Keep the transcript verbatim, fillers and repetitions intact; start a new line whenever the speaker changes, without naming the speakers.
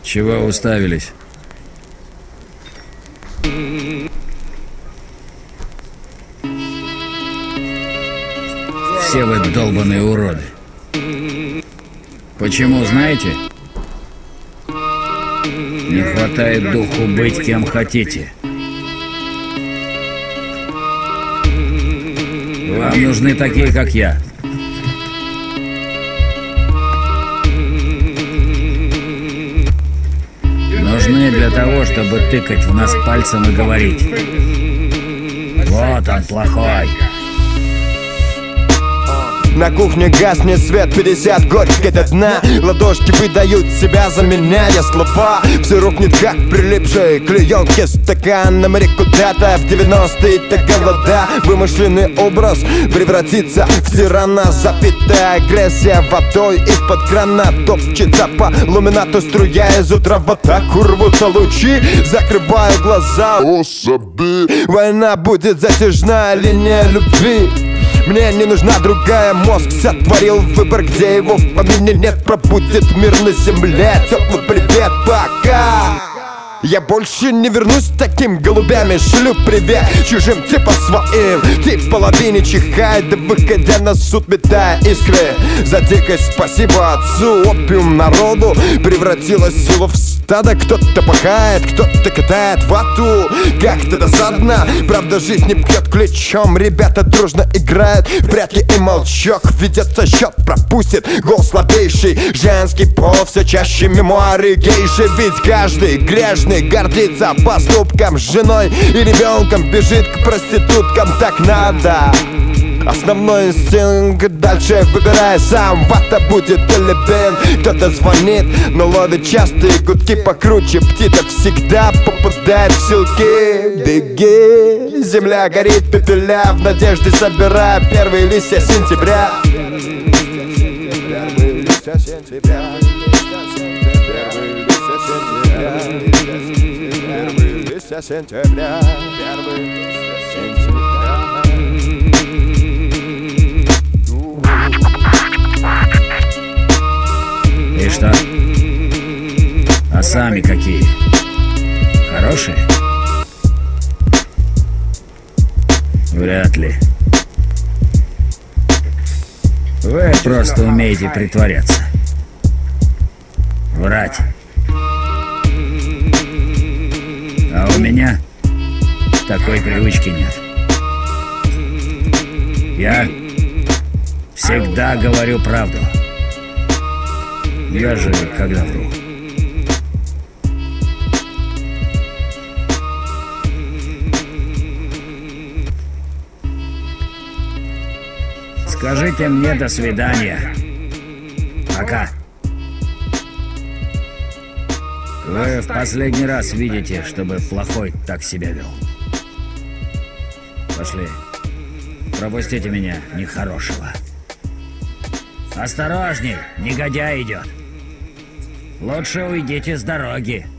Чего уставились? Все вы долбаные уроды. Почему, знаете? Не хватает духу быть кем хотите. Вам нужны такие, как я. Нужны для того, чтобы тыкать в нас пальцем и говорить: вот он плохой.
На кухне гаснет свет, пятьдесят горькой до дна. Ладошки выдают себя за меня, я слова. Все рухнет, как прилипшие клеенки стаканом. Рек куда-то в девяностые до голода. Вымышленный образ превратится в тирана. Запитая агрессия водой из-под крана. Топчется по ламинату струя из утра в атаку. Рвутся лучи, закрываю глаза. Особи. Война будет затяжная, линия любви. Мне не нужна другая, мозг сотворил выбор, где его в помине нет. Пробудет мир на земле, теплый привет, пока. Я больше не вернусь таким голубями. Шлю привет чужим типа своим. Ты в половине чихает, да выходя на суд метая искры. За дикость спасибо отцу. Опиум народу превратилась силу в стадо. Кто-то пахает, кто-то катает вату. Как-то досадно, правда жизнь не бьет ключом. Ребята дружно играют в прятки и молчок. Ведется счет, пропустит гол слабейший. Женский пол все чаще мемуары гейши. Ведь каждый грешный гордится поступком, с женой и ребенком, бежит к проституткам. Так надо. Основной инстинкт дальше выбирай сам. Вата будет или бен. Кто-то звонит, но ловит частые гудки покруче. Птица всегда попадает в селки. Беги, земля горит, пепеля. В надежде собирая первые листья сентября. Первые листья сентября. Первые листья сентября. Первые листья сентября. Первые листья сентября.
И что? А сами какие? Хорошие? Вряд ли. Вы просто умеете притворяться. Врать. А у меня такой привычки нет. Я всегда говорю правду. Даже когда вру. Скажите мне до свидания. Пока. Вы в последний раз видите, чтобы плохой так себя вел. Пошли. Пропустите меня, нехорошего. Осторожней, негодяй идет. Лучше уйдите с дороги.